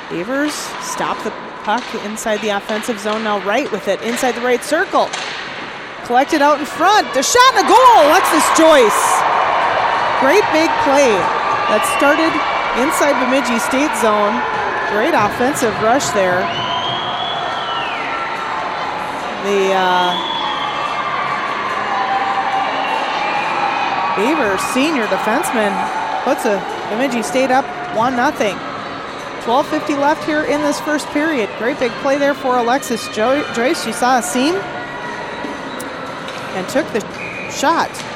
Beavers stop the puck inside the offensive zone, now right with it, inside the right circle. Collected out in front, a shot and a goal, Alexis Joyce. Great big play that started inside Bemidji State zone. Great offensive rush there. The Beavers senior defenseman puts a Bemidji State up 1-0. 12:50 left here in this first period. Great big play there for Alexis Joyce. She saw a seam and took the shot.